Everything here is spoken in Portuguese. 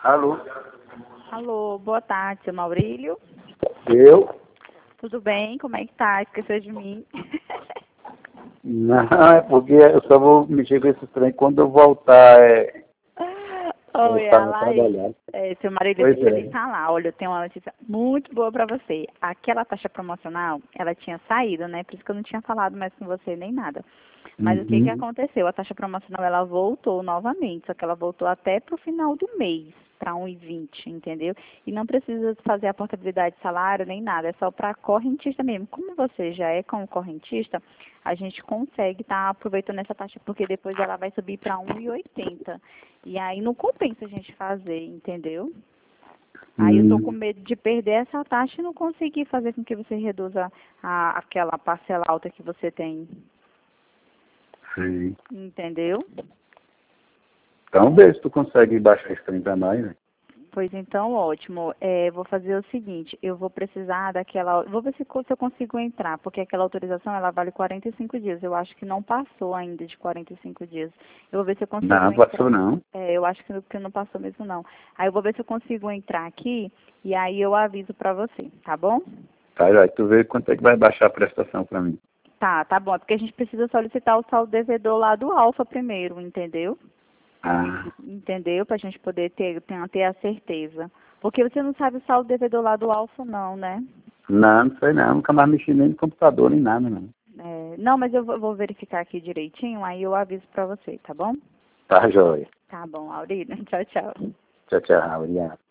Alô? Alô, boa tarde, seu Maurílio. Eu? Tudo bem? Como é que tá? Esqueceu de mim? Não, é porque eu só vou mexer com esse trem quando eu voltar, Oi, voltar a Alaí. trabalhar. Seu Maurílio, Pois deixa eu lhe é. falar. Olha, eu tenho uma notícia muito boa pra você. Aquela taxa promocional, ela tinha saído, né? Por isso que eu não tinha falado mais com você nem nada. Mas o que Uhum. aconteceu? A taxa promocional, ela voltou novamente, só que ela voltou até pro final do mês, para 1,20, entendeu? E não precisa fazer a portabilidade de salário nem nada, é só para correntista mesmo. Como você já é como correntista, a gente consegue estar aproveitando essa taxa, porque depois ela vai subir para 1,80. E aí não compensa a gente fazer, entendeu? Aí eu tô com Hum, medo de perder essa taxa e não conseguir fazer com que você reduza aquela parcela alta que você tem. sim. Entendeu? Então vê se tu consegue baixar esse trem pra nós, né? Pois então, ótimo. Vou fazer o seguinte, eu vou precisar daquela... Vou ver se eu consigo entrar, porque aquela autorização, ela vale 45 dias. Eu acho que não passou ainda de 45 dias. Eu vou ver se eu consigo Não, passou entrar. não. Eu acho que não passou mesmo, não. Aí eu vou ver se eu consigo entrar aqui e aí eu aviso pra você, tá bom? Tá, já. Tu vê quanto é que vai baixar a prestação pra mim. Tá bom. É porque a gente precisa solicitar o saldo devedor lá do Alfa primeiro, entendeu? Ah, Entendeu? Pra gente poder ter a certeza. Porque você não sabe o saldo devedor lá do Alfa, não, né? não sei não. Nunca mais mexi nem no computador, nem nada, não. Não, mas eu vou verificar aqui direitinho, aí eu aviso pra você, tá bom? Tá, joia. Tá bom, Aurélio. Tchau, tchau. Tchau, tchau. Obrigado.